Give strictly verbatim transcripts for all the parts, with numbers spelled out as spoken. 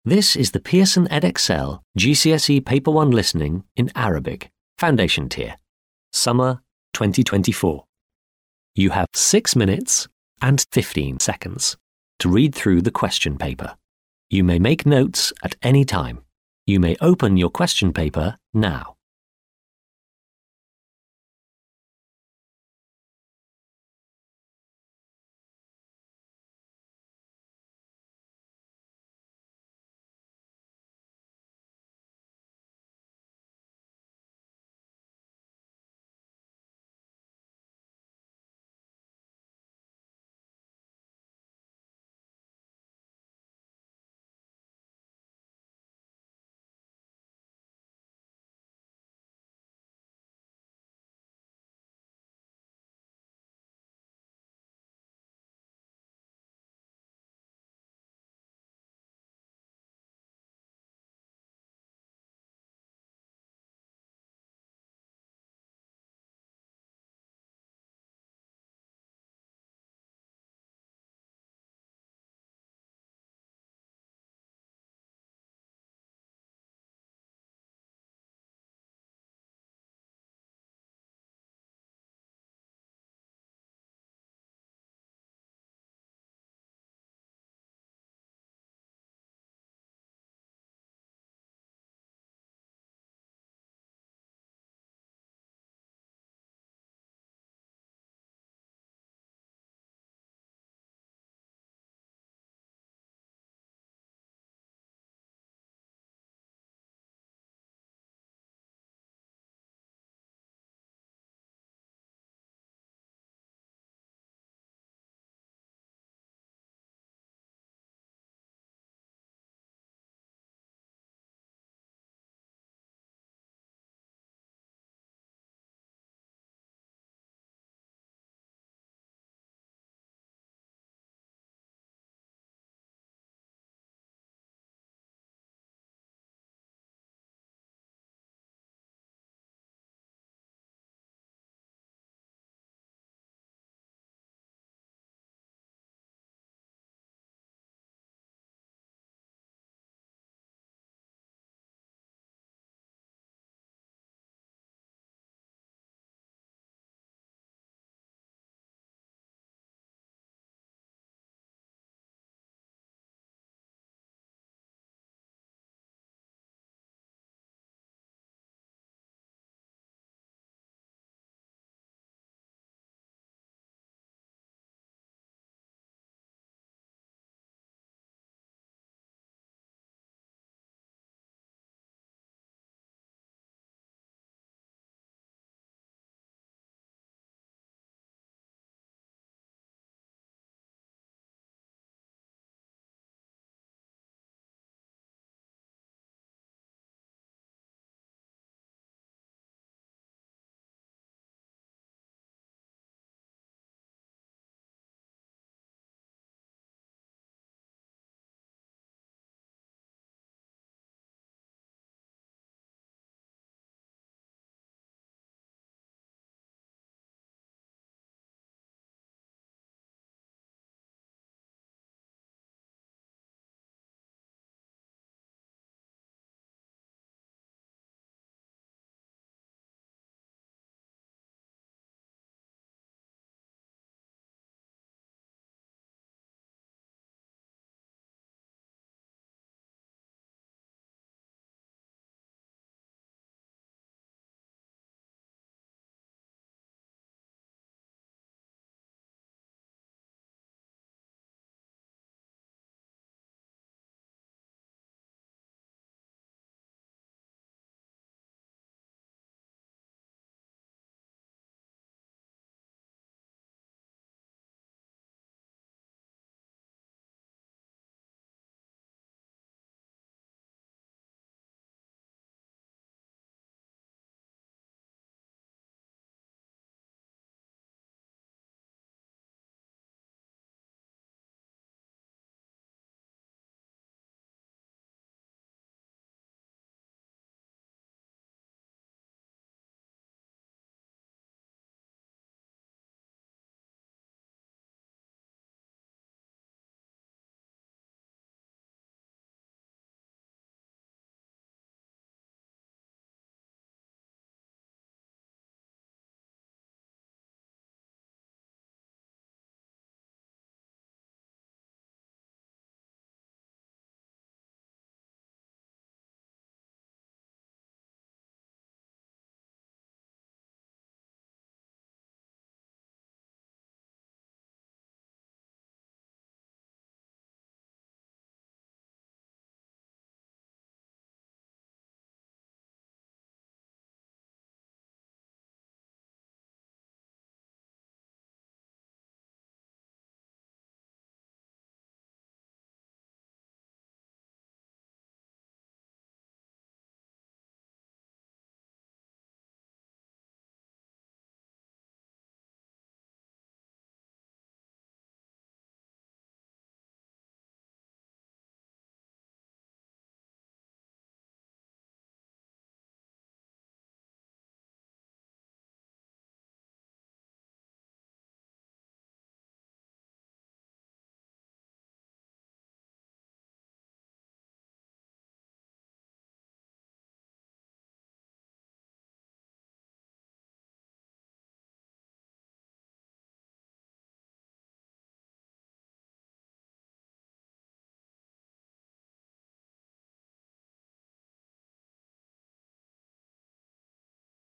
This is the Pearson Edexcel G C S E Paper one Listening in Arabic, Foundation Tier, Summer twenty twenty-four. You have six minutes and fifteen seconds to read through the question paper. You may make notes at any time. You may open your question paper now.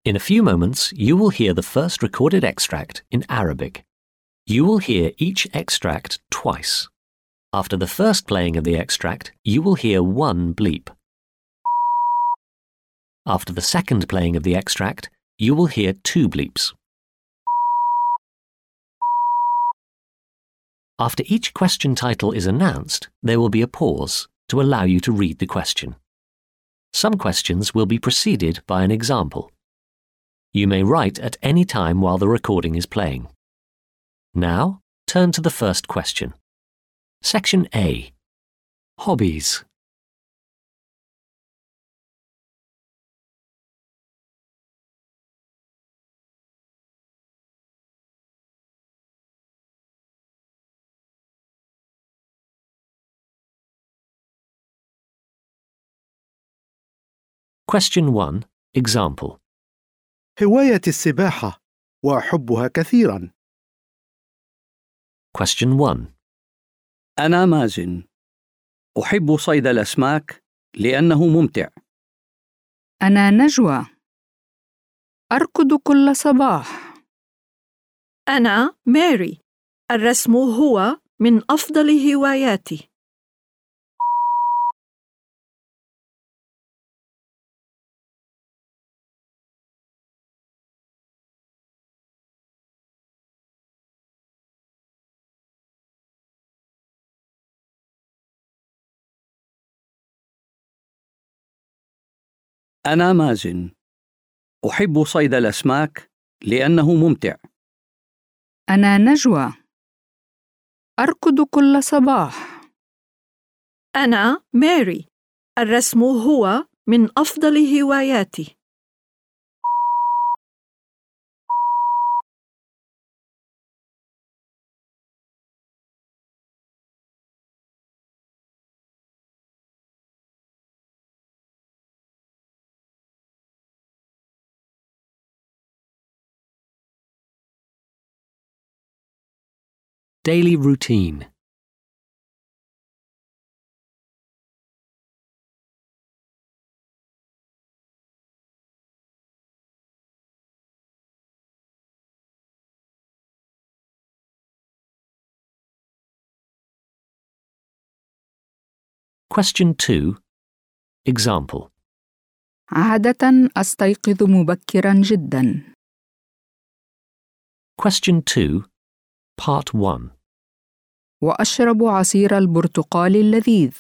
In a few moments, you will hear the first recorded extract in Arabic. You will hear each extract twice. After the first playing of the extract, you will hear one bleep. After the second playing of the extract, you will hear two bleeps. After each question title is announced, there will be a pause to allow you to read the question. Some questions will be preceded by an example. You may write at any time while the recording is playing. Now, turn to the first question. Section A. Hobbies. Question one. Example. هوايتي السباحة وأحبها كثيرا. Question one. أنا مازن. أحب صيد الأسماك لأنه ممتع. أنا نجوى. أركض كل صباح. أنا ماري. الرسم هو من أفضل هواياتي. أنا مازن. أحب صيد الأسماك لأنه ممتع. أنا نجوى. أركض كل صباح. أنا ماري. الرسم هو من أفضل هواياتي. Daily routine. Question two. Example. عادة أستيقظ مبكرا جدا. Question two. Part one. وأشرب عصير البرتقال اللذيذ.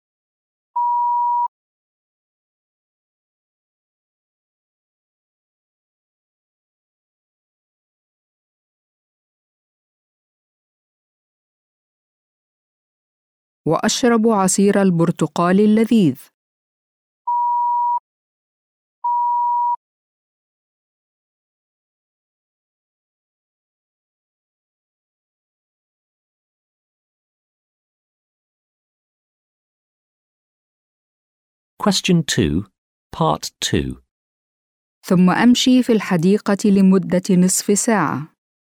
وأشرب عصير البرتقال اللذيذ. Question two. Part two. ثم أمشي في الحديقة لمدة نصف ساعة.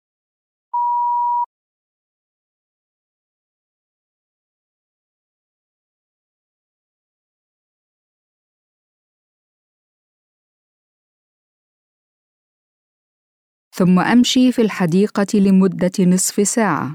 ثم أمشي في الحديقة لمدة نصف ساعة.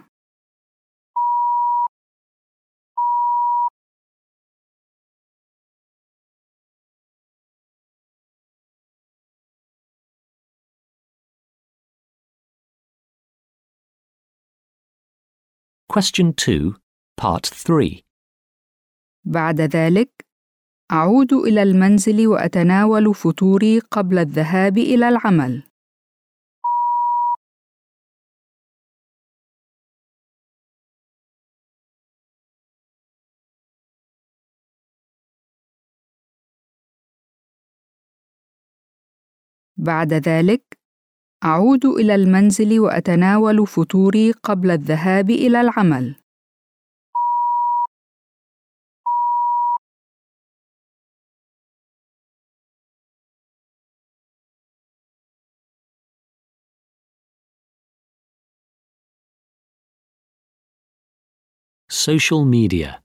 Question two. Part three. بعد ذلك أعود إلى المنزل وأتناول فطوري قبل الذهاب إلى العمل. بعد ذلك أعود إلى المنزل وأتناول فطوري قبل الذهاب إلى العمل. Social media.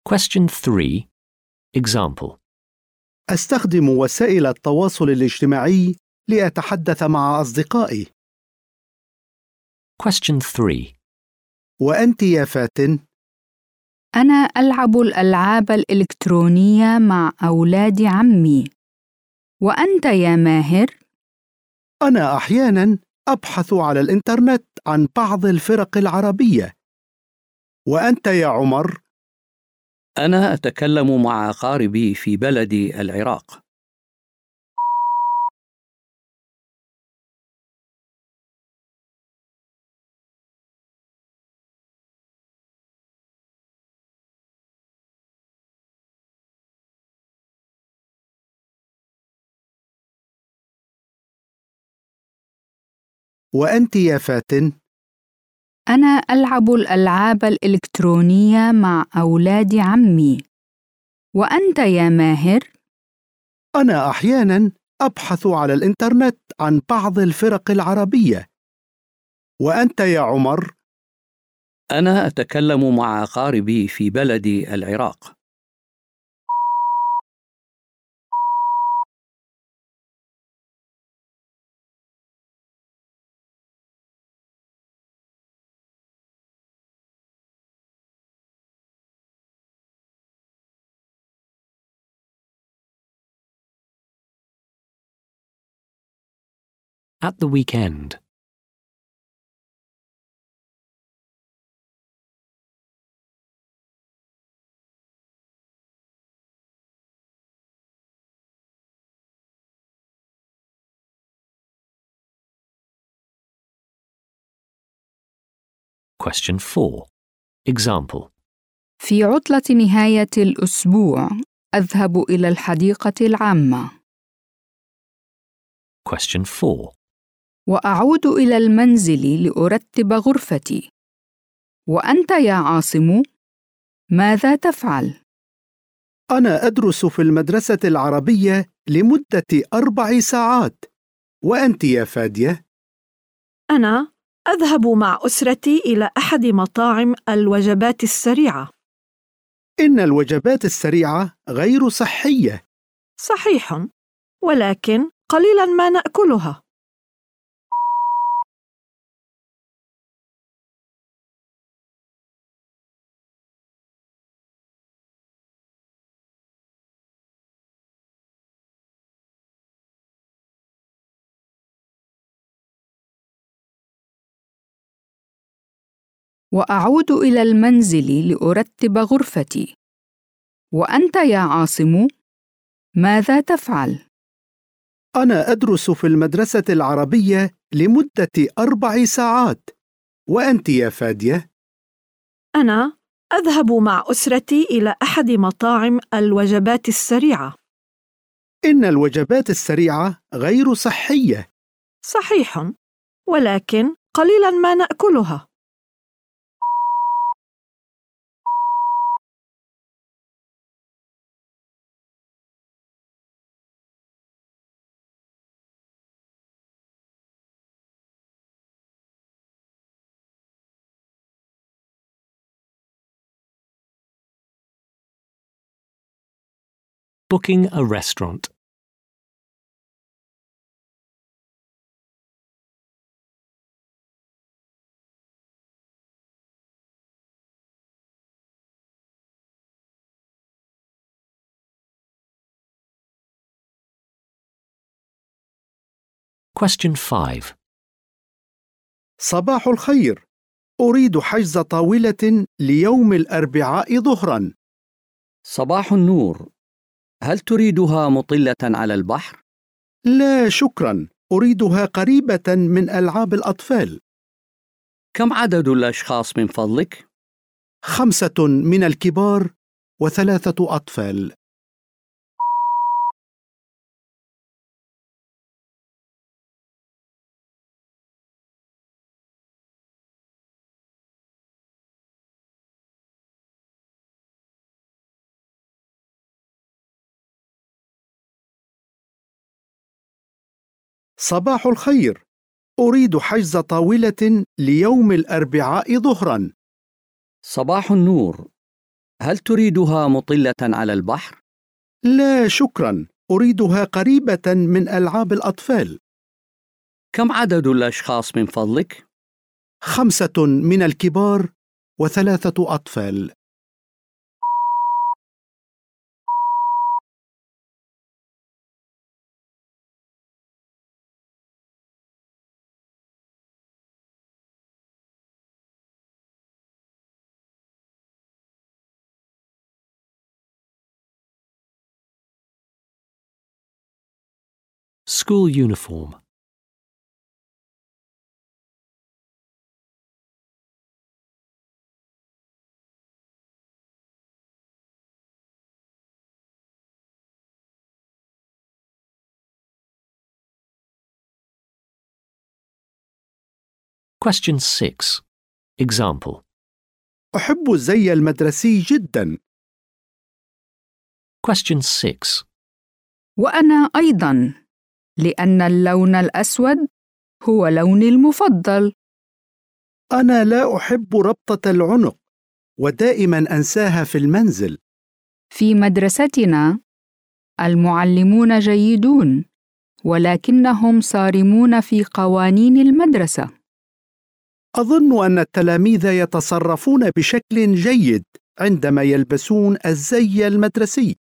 Question three. Example. أستخدم وسائل التواصل الاجتماعي لأتحدث مع أصدقائي. Question three. وأنت يا فاتن؟ أنا ألعب الألعاب الإلكترونية مع أولاد عمي. وأنت يا ماهر؟ أنا أحياناً أبحث على الإنترنت عن بعض الفرق العربية. وأنت يا عمر؟ أنا أتكلم مع أقاربي في بلدي العراق. وأنت يا فاتن؟ أنا ألعب الألعاب الإلكترونية مع أولاد عمي. وأنت يا ماهر؟ أنا أحياناً أبحث على الإنترنت عن بعض الفرق العربية. وأنت يا عمر؟ أنا أتكلم مع أقاربي في بلدي العراق. At the weekend. Question four. Example. في عطلة نهاية الأسبوع أذهب إلى الحديقة العامة. Question four. وأعود إلى المنزل لأرتب غرفتي. وأنت يا عاصم؟ ماذا تفعل؟ أنا أدرس في المدرسة العربية لمدة أربع ساعات. وأنت يا فادية؟ أنا أذهب مع أسرتي إلى أحد مطاعم الوجبات السريعة. إن الوجبات السريعة غير صحية. صحيح، ولكن قليلاً ما نأكلها. وأعود إلى المنزل لأرتب غرفتي. وأنت يا عاصم؟ ماذا تفعل؟ أنا أدرس في المدرسة العربية لمدة أربع ساعات. وأنت يا فادية؟ أنا أذهب مع أسرتي إلى أحد مطاعم الوجبات السريعة. إن الوجبات السريعة غير صحية. صحيح، ولكن قليلاً ما نأكلها. Booking a restaurant. Question five. صباح الخير. أريد حجز طاولة ليوم الأربعاء ظهراً. صباح النور. هل تريدها مطلة على البحر؟ لا شكراً، أريدها قريبة من ألعاب الأطفال. كم عدد الأشخاص من فضلك؟ خمسة من الكبار وثلاثة أطفال. صباح الخير. أريد حجز طاولة ليوم الأربعاء ظهراً. صباح النور. هل تريدها مطلة على البحر؟ لا شكرا، أريدها قريبة من ألعاب الأطفال. كم عدد الأشخاص من فضلك؟ خمسة من الكبار وثلاثة أطفال. School uniform. Question six. Example. أحب الزي المدرسي جدا. Question six. وأنا أيضاً، لأن اللون الأسود هو لوني المفضل. أنا لا أحب ربطة العنق ودائما أنساها في المنزل. في مدرستنا المعلمون جيدون، ولكنهم صارمون في قوانين المدرسة. أظن أن التلاميذ يتصرفون بشكل جيد عندما يلبسون الزي المدرسي.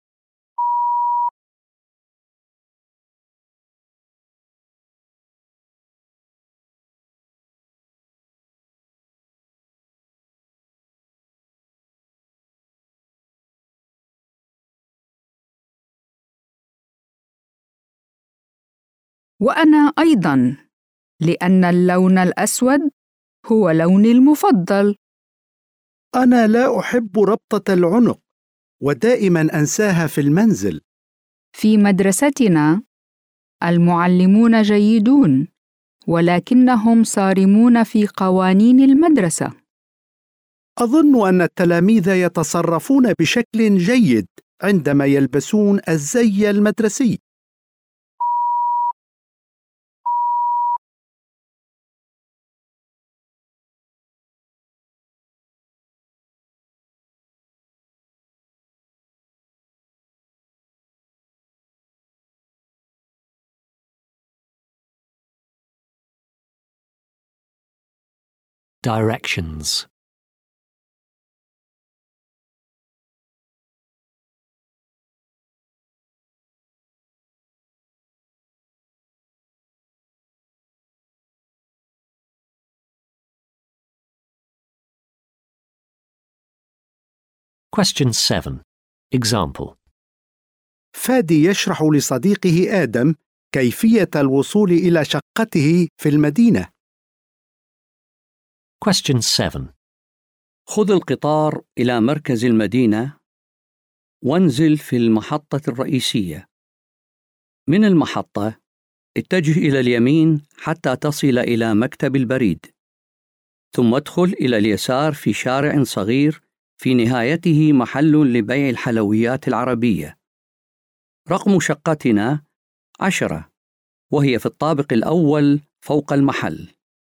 وأنا أيضاً، لأن اللون الأسود هو لوني المفضل. أنا لا أحب ربطة العنق ودائما أنساها في المنزل. في مدرستنا المعلمون جيدون، ولكنهم صارمون في قوانين المدرسة. أظن أن التلاميذ يتصرفون بشكل جيد عندما يلبسون الزي المدرسي. Directions. Question seven. Example. فادي يشرح لصديقه آدم كيفية الوصول إلى شقته في المدينة. Question seven. خذ القطار إلى مركز المدينة وانزل في المحطة الرئيسية. من المحطة اتجه إلى اليمين حتى تصل إلى مكتب البريد، ثم ادخل إلى اليسار في شارع صغير في نهايته محل لبيع الحلويات العربية. رقم شقتنا عشرة، وهي في الطابق الأول فوق المحل.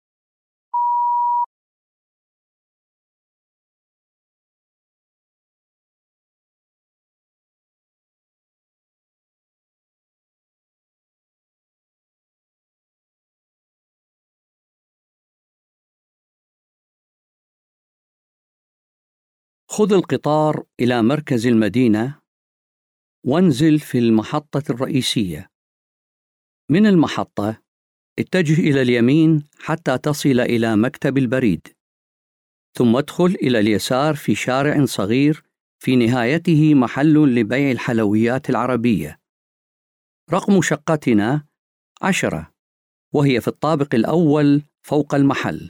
خذ القطار إلى مركز المدينة وانزل في المحطة الرئيسية. من المحطة اتجه إلى اليمين حتى تصل إلى مكتب البريد، ثم ادخل إلى اليسار في شارع صغير في نهايته محل لبيع الحلويات العربية. رقم شقتنا عشرة، وهي في الطابق الأول فوق المحل.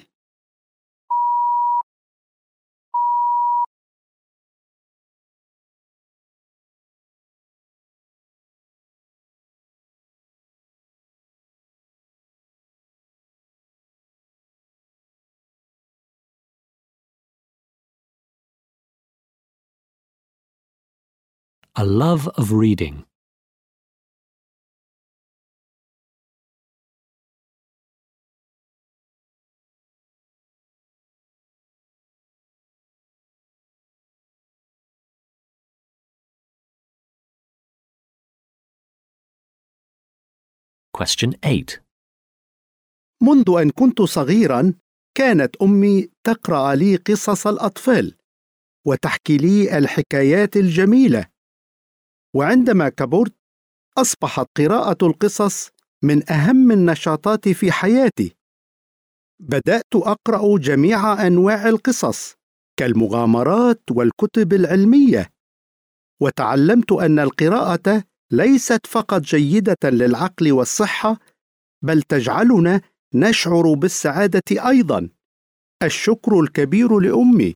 A love of reading. Question eight. منذ أن كنت صغيراً كانت أمي تقرأ لي قصص الأطفال وتحكي لي الحكايات الجميلة، وعندما كبرت أصبحت قراءة القصص من أهم النشاطات في حياتي. بدأت أقرأ جميع أنواع القصص كالمغامرات والكتب العلمية، وتعلمت أن القراءة ليست فقط جيدة للعقل والصحة، بل تجعلنا نشعر بالسعادة أيضاً. الشكر الكبير لأمي.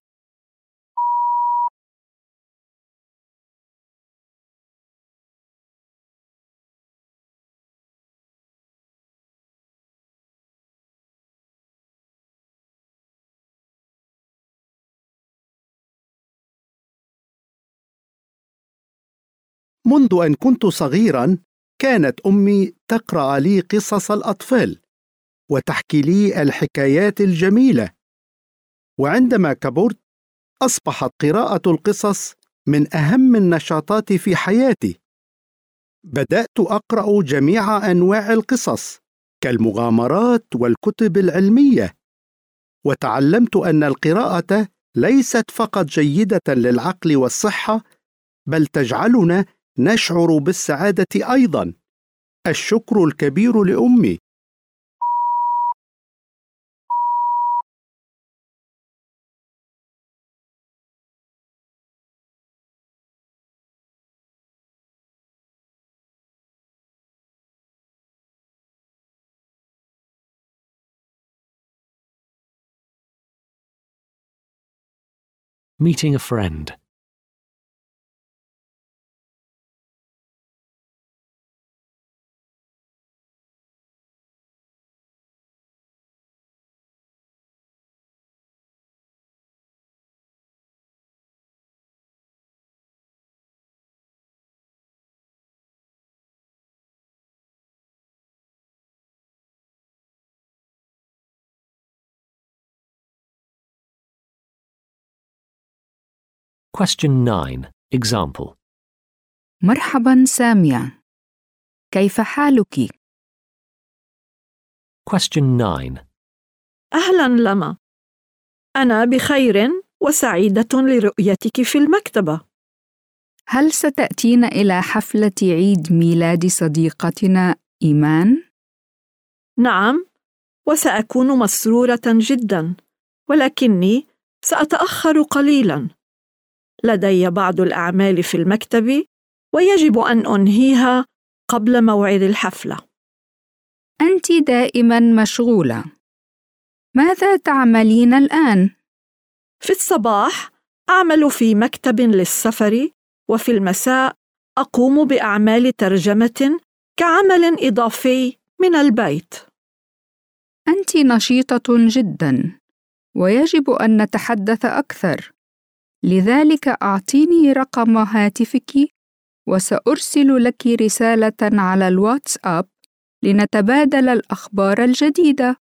منذ أن كنت صغيراً كانت أمي تقرأ لي قصص الأطفال وتحكي لي الحكايات الجميلة، وعندما كبرت أصبحت قراءة القصص من أهم النشاطات في حياتي. بدأت أقرأ جميع أنواع القصص كالمغامرات والكتب العلمية، وتعلمت أن القراءة ليست فقط جيدة للعقل والصحة، بل تجعلنا نشعر بالسعادة أيضاً. الشكر الكبير لأمي. Meeting a friend. Question nine. Example. مرحباً سامية. كيف حالك؟ Question nine. أهلاً لما. أنا بخير وسعيدة لرؤيتك في المكتبة. هل ستأتين إلى حفلة عيد ميلاد صديقتنا إيمان؟ نعم، وسأكون مسرورة جداً، ولكني سأتأخر قليلاً. لدي بعض الأعمال في المكتب ويجب أن أنهيها قبل موعد الحفلة. أنت دائماً مشغولة. ماذا تعملين الآن؟ في الصباح أعمل في مكتب للسفر، وفي المساء أقوم بأعمال ترجمة كعمل إضافي من البيت. أنت نشيطة جداً، ويجب أن نتحدث أكثر. لذلك أعطيني رقم هاتفك وسأرسل لك رسالة على الواتساب لنتبادل الأخبار الجديدة.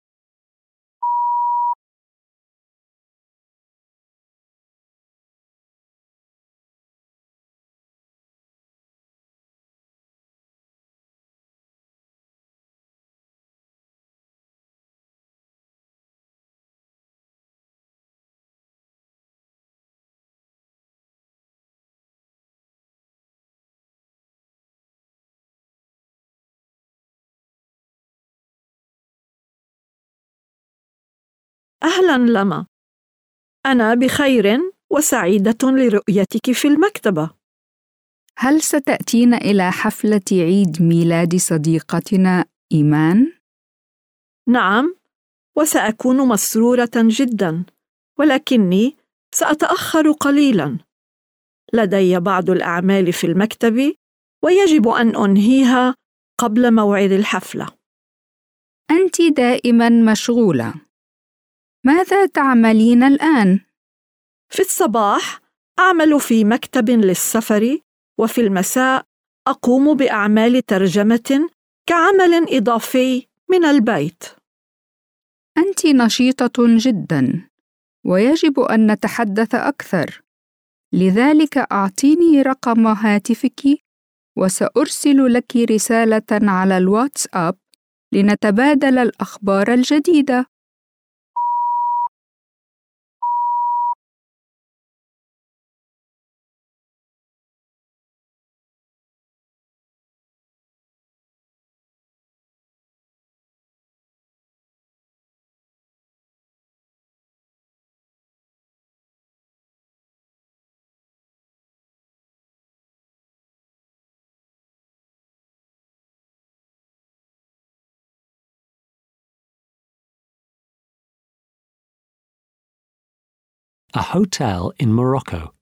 أهلاً لما. أنا بخير وسعيدة لرؤيتك في المكتبة. هل ستأتين إلى حفلة عيد ميلاد صديقتنا إيمان؟ نعم، وسأكون مسرورة جداً، ولكني سأتأخر قليلاً. لدي بعض الأعمال في المكتب ويجب أن أنهيها قبل موعد الحفلة. أنت دائماً مشغولة. ماذا تعملين الآن؟ في الصباح أعمل في مكتب للسفر، وفي المساء أقوم بأعمال ترجمة كعمل إضافي من البيت. أنت نشيطة جداً، ويجب أن نتحدث أكثر. لذلك أعطيني رقم هاتفك وسأرسل لك رسالة على الواتساب لنتبادل الأخبار الجديدة. A hotel in Morocco.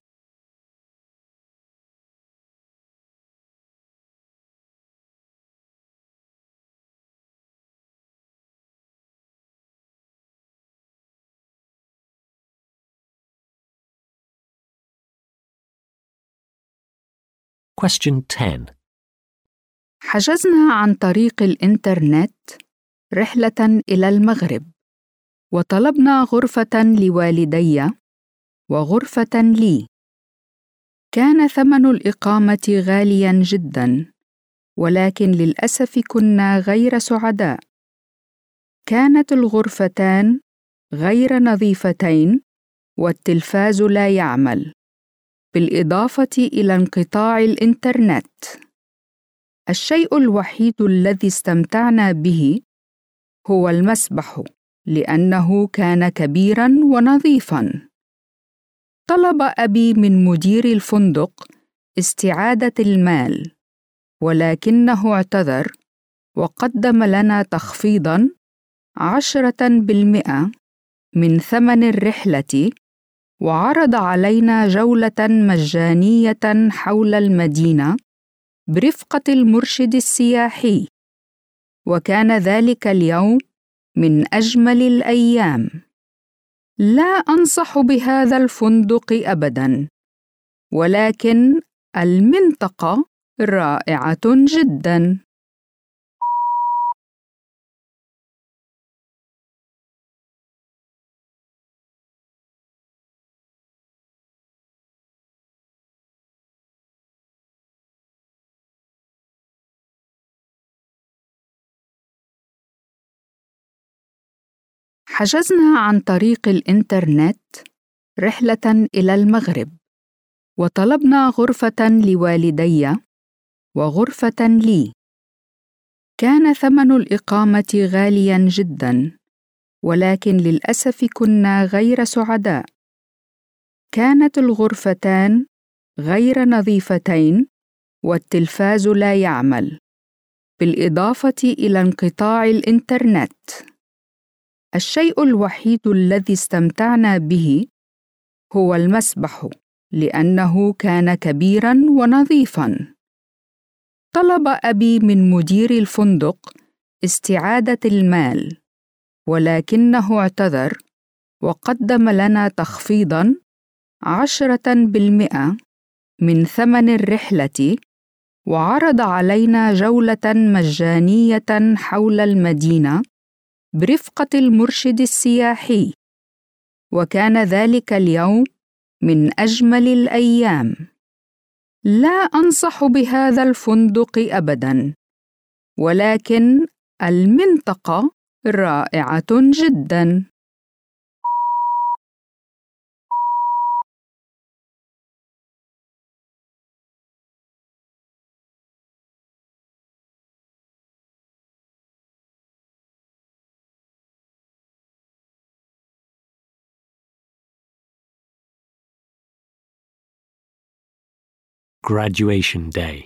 Question ten. حجزنا عن طريق الإنترنت رحلة إلى المغرب، وطلبنا غرفة لوالدي وغرفة لي. كان ثمن الإقامة غالياً جداً، ولكن للأسف كنا غير سعداء. كانت الغرفتان غير نظيفتين، والتلفاز لا يعمل، بالإضافة إلى انقطاع الإنترنت. الشيء الوحيد الذي استمتعنا به هو المسبح، لأنه كان كبيراً ونظيفاً. طلب أبي من مدير الفندق استعادة المال، ولكنه اعتذر وقدم لنا تخفيضاً عشرة بالمئة من ثمن الرحلة، وعرض علينا جولة مجانية حول المدينة برفقة المرشد السياحي. وكان ذلك اليوم من أجمل الأيام. لا أنصح بهذا الفندق أبداً، ولكن المنطقة رائعة جداً. حجزنا عن طريق الإنترنت رحلة إلى المغرب، وطلبنا غرفة لوالدي وغرفة لي. كان ثمن الإقامة غالياً جداً، ولكن للأسف كنا غير سعداء. كانت الغرفتان غير نظيفتين، والتلفاز لا يعمل، بالإضافة إلى انقطاع الإنترنت. الشيء الوحيد الذي استمتعنا به هو المسبح، لأنه كان كبيراً ونظيفاً. طلب أبي من مدير الفندق استعادة المال، ولكنه اعتذر وقدم لنا تخفيضاً عشرة بالمئة من ثمن الرحلة، وعرض علينا جولة مجانية حول المدينة برفقة المرشد السياحي. وكان ذلك اليوم من أجمل الأيام. لا أنصح بهذا الفندق أبداً، ولكن المنطقة رائعة جداً. Graduation Day.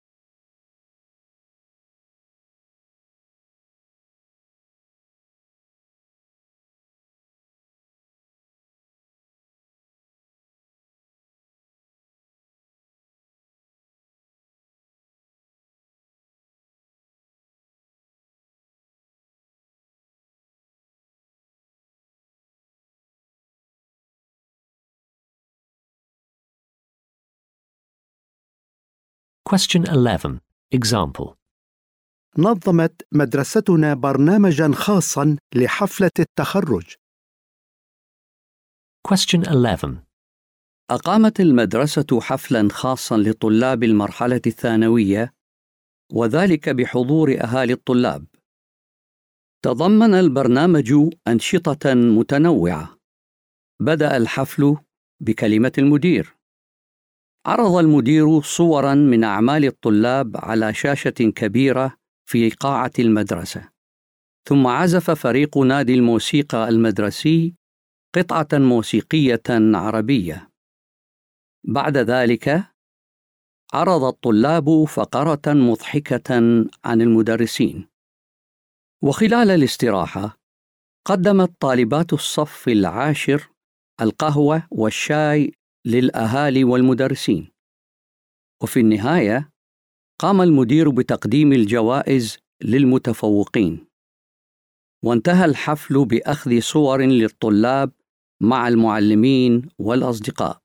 Question eleven. Example. نظمت مدرستنا برنامجاً خاصاً لحفلة التخرج. Question eleven. أقامت المدرسة حفلاً خاصاً لطلاب المرحلة الثانوية، وذلك بحضور أهالي الطلاب. تضمن البرنامج أنشطة متنوعة. بدأ الحفل بكلمة المدير. عرض المدير صوراً من أعمال الطلاب على شاشة كبيرة في قاعة المدرسة، ثم عزف فريق نادي الموسيقى المدرسي قطعة موسيقية عربية. بعد ذلك عرض الطلاب فقرة مضحكة عن المدرسين. وخلال الاستراحة قدمت طالبات الصف العاشر القهوة والشاي للأهالي والمدرسين. وفي النهاية قام المدير بتقديم الجوائز للمتفوقين. وانتهى الحفل بأخذ صور للطلاب مع المعلمين والأصدقاء.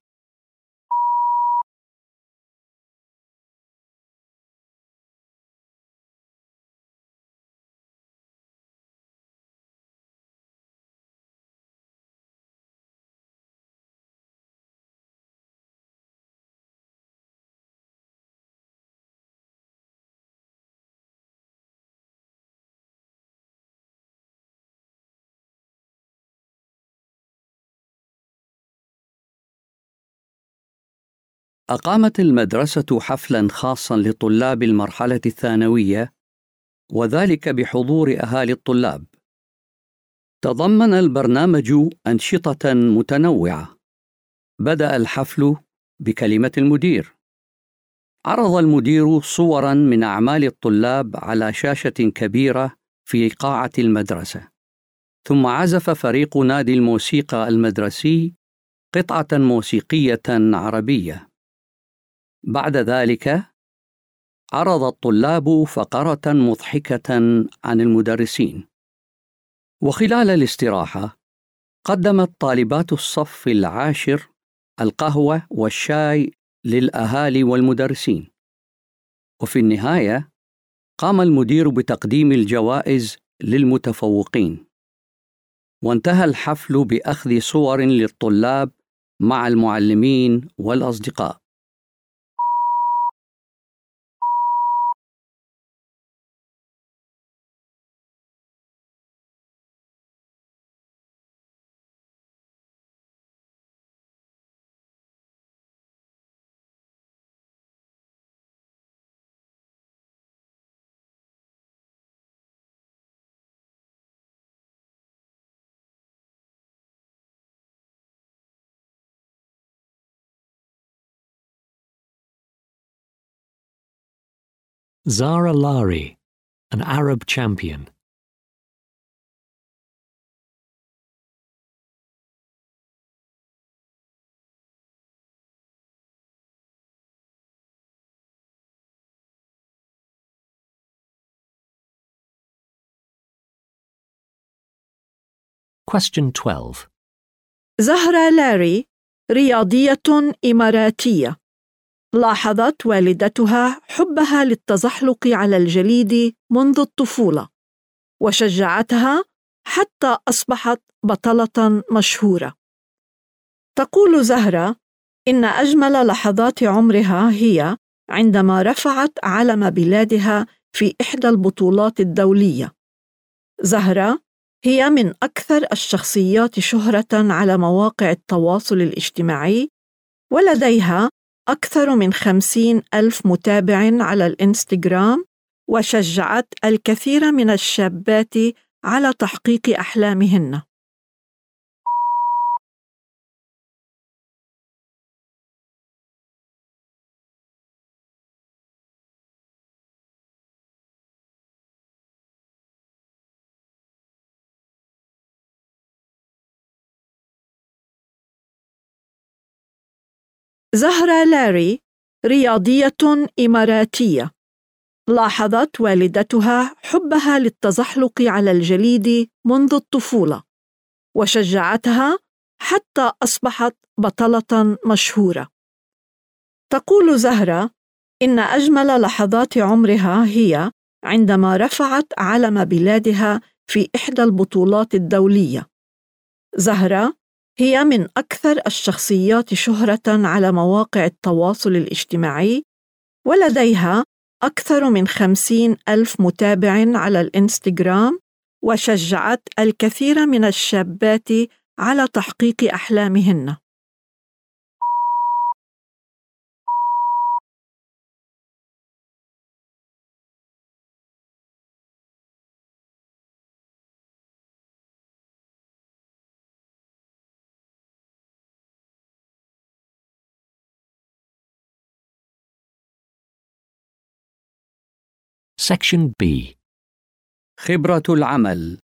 أقامت المدرسة حفلاً خاصاً لطلاب المرحلة الثانوية، وذلك بحضور أهالي الطلاب. تضمن البرنامج أنشطة متنوعة. بدأ الحفل بكلمة المدير. عرض المدير صوراً من أعمال الطلاب على شاشة كبيرة في قاعة المدرسة، ثم عزف فريق نادي الموسيقى المدرسي قطعة موسيقية عربية. بعد ذلك عرض الطلاب فقرة مضحكة عن المدرسين. وخلال الاستراحة قدمت طالبات الصف العاشر القهوة والشاي للأهالي والمدرسين. وفي النهاية قام المدير بتقديم الجوائز للمتفوقين. وانتهى الحفل بأخذ صور للطلاب مع المعلمين والأصدقاء. Zara Lari, an Arab champion. Question twelve. زهرة لاري رياضية إماراتية. لاحظت والدتها حبها للتزحلق على الجليد منذ الطفولة، وشجعتها حتى أصبحت بطلة مشهورة. تقول زهرة إن أجمل لحظات عمرها هي عندما رفعت علم بلادها في إحدى البطولات الدولية. زهرة هي من أكثر الشخصيات شهرة على مواقع التواصل الاجتماعي، ولديها أكثر من خمسين ألف متابع على الإنستغرام، وشجعت الكثير من الشابات على تحقيق أحلامهن. زهرة لاري رياضية إماراتية. لاحظت والدتها حبها للتزحلق على الجليد منذ الطفولة، وشجعتها حتى أصبحت بطلة مشهورة. تقول زهرة إن أجمل لحظات عمرها هي عندما رفعت علم بلادها في إحدى البطولات الدولية. زهرة هي من أكثر الشخصيات شهرة على مواقع التواصل الاجتماعي، ولديها أكثر من خمسين ألف متابع على الإنستغرام، وشجعت الكثير من الشابات على تحقيق أحلامهن. Section B. خبرة العمل.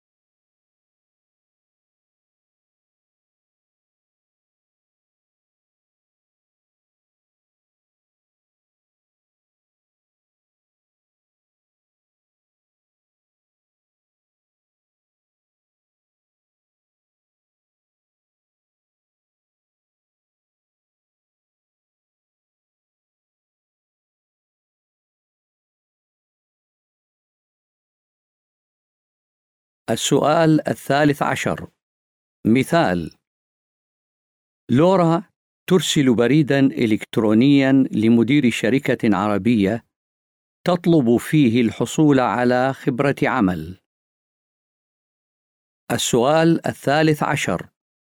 السؤال الثالث عشر. مثال: لورا ترسل بريداً إلكترونياً لمدير شركة عربية تطلب فيه الحصول على خبرة عمل. السؤال الثالث عشر.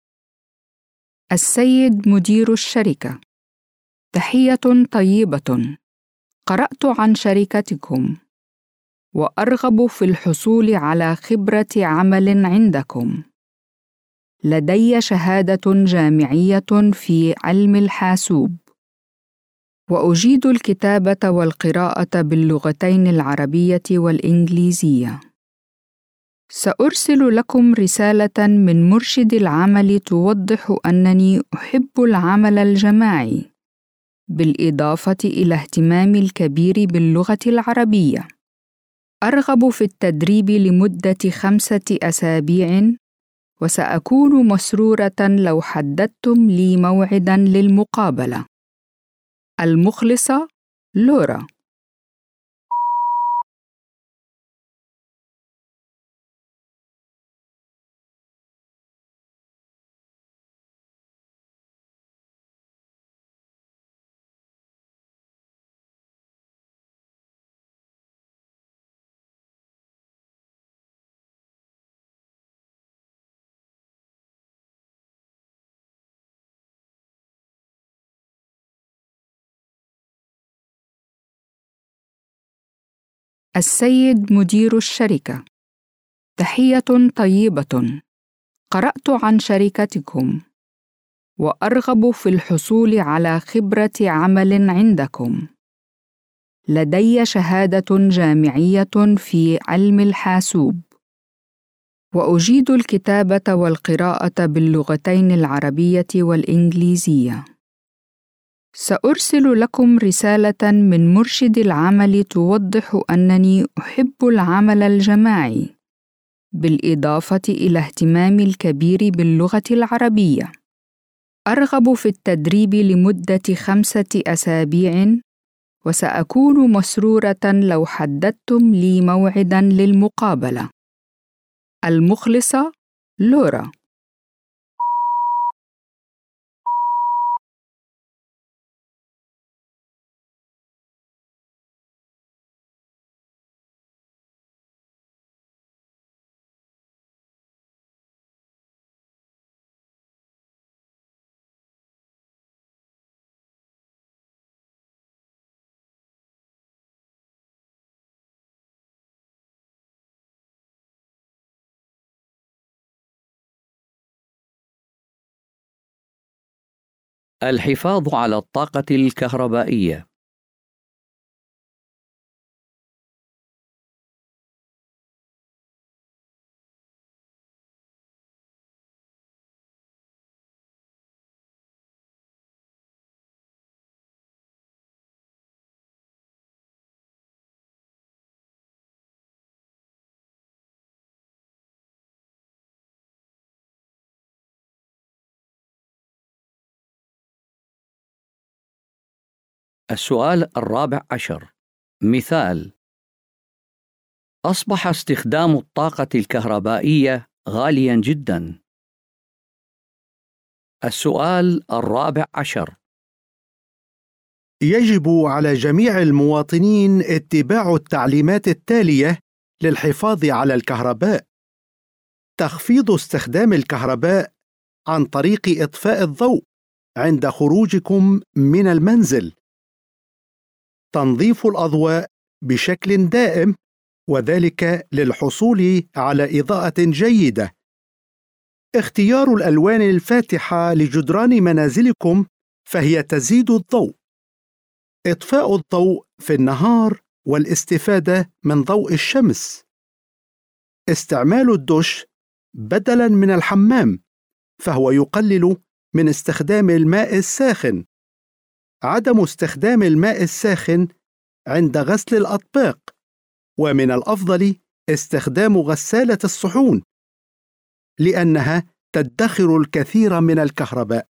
السيد مدير الشركة، تحية طيبة. قرأت عن شركتكم وأرغب في الحصول على خبرة عمل عندكم. لدي شهادة جامعية في علم الحاسوب، وأجيد الكتابة والقراءة باللغتين العربية والإنجليزية. سأرسل لكم رسالة من مرشد العمل توضح أنني أحب العمل الجماعي، بالإضافة إلى اهتمامي الكبير باللغة العربية. أرغب في التدريب لمدة خمسة أسابيع، وسأكون مسرورة لو حددتم لي موعداً للمقابلة. المخلصة لورا. السيد مدير الشركة، تحية طيبة. قرأت عن شركتكم وأرغب في الحصول على خبرة عمل عندكم. لدي شهادة جامعية في علم الحاسوب، وأجيد الكتابة والقراءة باللغتين العربية والإنجليزية. سأرسل لكم رسالة من مرشد العمل توضح أنني أحب العمل الجماعي، بالإضافة إلى اهتمامي الكبير باللغة العربية. أرغب في التدريب لمدة خمسة أسابيع، وسأكون مسرورة لو حددتم لي موعداً للمقابلة. المخلصة لورا. الحفاظ على الطاقة الكهربائية. السؤال الرابع عشر. مثال: أصبح استخدام الطاقة الكهربائية غالياً جداً. السؤال الرابع عشر. يجب على جميع المواطنين اتباع التعليمات التالية للحفاظ على الكهرباء. تخفيض استخدام الكهرباء عن طريق إطفاء الضوء عند خروجكم من المنزل. تنظيف الأضواء بشكل دائم، وذلك للحصول على إضاءة جيدة. اختيار الألوان الفاتحة لجدران منازلكم فهي تزيد الضوء. إطفاء الضوء في النهار والاستفادة من ضوء الشمس. استعمال الدش بدلاً من الحمام، فهو يقلل من استخدام الماء الساخن. عدم استخدام الماء الساخن عند غسل الأطباق، ومن الأفضل استخدام غسالة الصحون لأنها تدخر الكثير من الكهرباء.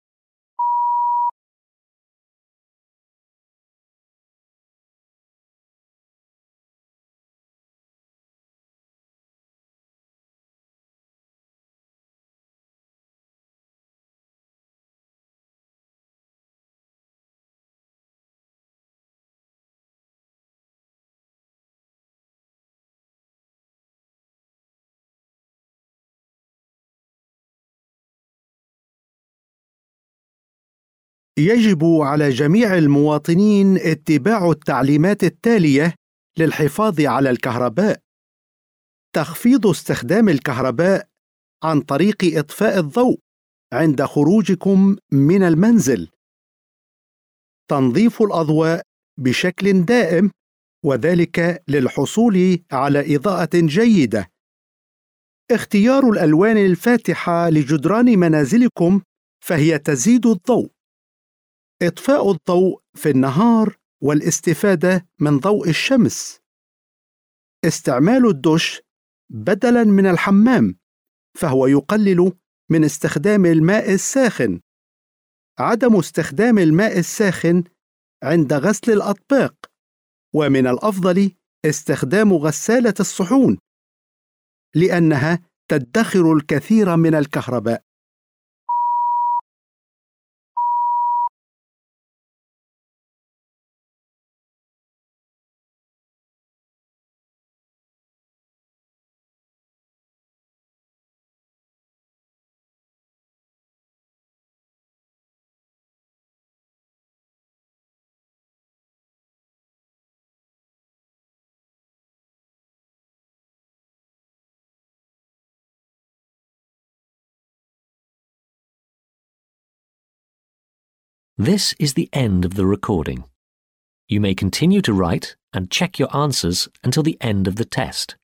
يجب على جميع المواطنين اتباع التعليمات التالية للحفاظ على الكهرباء. تخفيض استخدام الكهرباء عن طريق إطفاء الضوء عند خروجكم من المنزل. تنظيف الأضواء بشكل دائم، وذلك للحصول على إضاءة جيدة. اختيار الألوان الفاتحة لجدران منازلكم فهي تزيد الضوء. إطفاء الضوء في النهار والاستفادة من ضوء الشمس. استعمال الدش بدلاً من الحمام، فهو يقلل من استخدام الماء الساخن. عدم استخدام الماء الساخن عند غسل الأطباق، ومن الأفضل استخدام غسالة الصحون لأنها تدخر الكثير من الكهرباء. This is the end of the recording. You may continue to write and check your answers until the end of the test.